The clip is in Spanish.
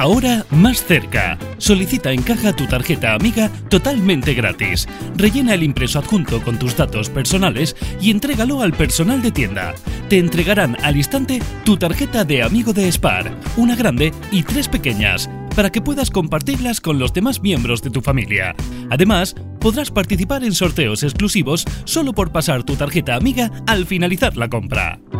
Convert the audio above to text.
Ahora más cerca. Solicita en Caja tu tarjeta amiga totalmente gratis. Rellena el impreso adjunto con tus datos personales y entrégalo al personal de tienda. Te entregarán al instante tu tarjeta de amigo de Spar, una grande y 3 pequeñas, para que puedas compartirlas con los demás miembros de tu familia. Además, podrás participar en sorteos exclusivos solo por pasar tu tarjeta amiga al finalizar la compra.